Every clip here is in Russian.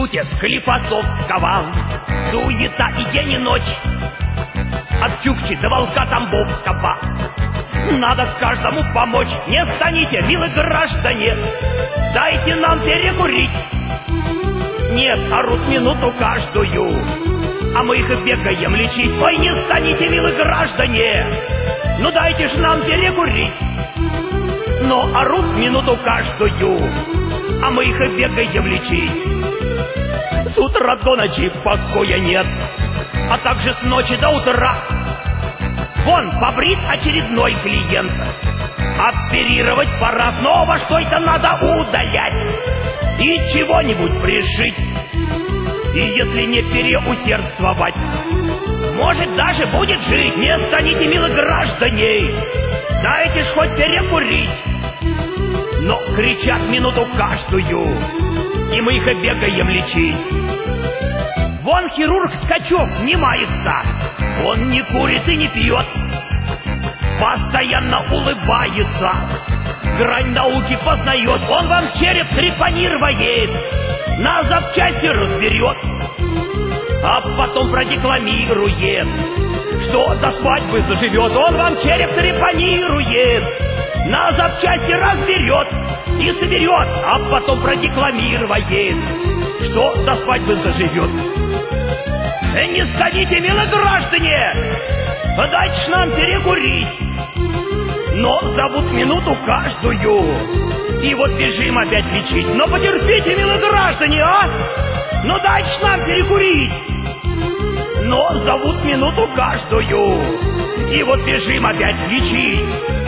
институте Склифосовского суета и день и ночь. От Чукчи до Волка Тамбовского надо каждому помочь. Не станите, милые граждане, дайте нам перекурить. Нет, орут минуту каждую, а мы их бегаем лечить. Ой, не станите, милые граждане, ну дайте ж нам перекурить. Но орут минуту каждую, а мы их бегаем лечить. С утра до ночи покоя нет, а также с ночи до утра. Вон, побрит очередной клиент, оперировать пора. Снова что это надо удалять и чего-нибудь пришить. И если не переусердствовать, может даже будет жить. Не станите, милые граждане, дайте ж хоть перекурить. Но кричат минуту каждую, и мы их бегаем лечить. Вон хирург Ткачев не мается, он не курит и не пьет, постоянно улыбается, грань науки познает. Он вам череп трепанирует, на запчасти разберет, а потом продекламирует, что до свадьбы заживет. Он вам череп трепанирует, на запчасти разберет и соберет, а потом продекламирует, что до свадьбы заживет. Не станите, милые граждане, дайте нам перекурить. Но зовут минуту каждую, и вот бежим опять лечить. Но потерпите, милые граждане, а? Ну дайте нам перекурить. Но зовут минуту каждую, и вот бежим опять лечить.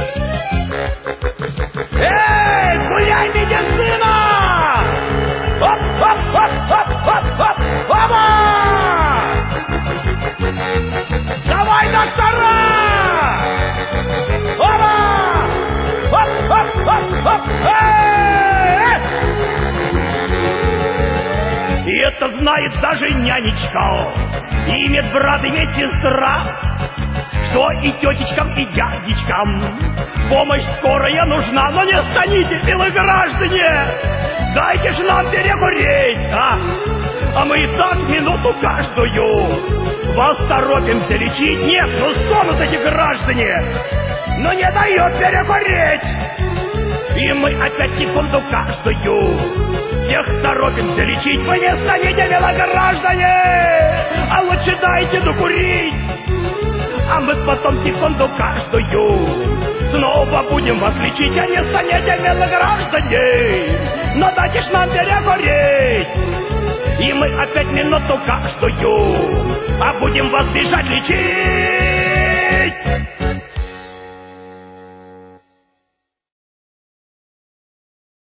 Эй, гуляй, медицина! Оп-оп-оп-оп-оп-оп! Оба! Давай, доктора! Оба! Оп-оп-оп-оп! И это знает даже нянечка, и медбрат, и медсестра, что и тетечкам, и дядечкам помощь скорая нужна. Но не станите, милые граждане, дайте ж нам перекурить, а мы и так минуту каждую вас торопимся лечить. Нет, ну стонут эти граждане, но не дает перекурить. И мы опять секунду каждую всех торопимся лечить. Вы не станете, милые граждане, а лучше дайте докурить. А мы потом секунду каждую снова будем вас лечить. А не станете, милые граждане, но дайте ж нам перекурить. И мы опять минуту каждую, а будем вас бежать лечить.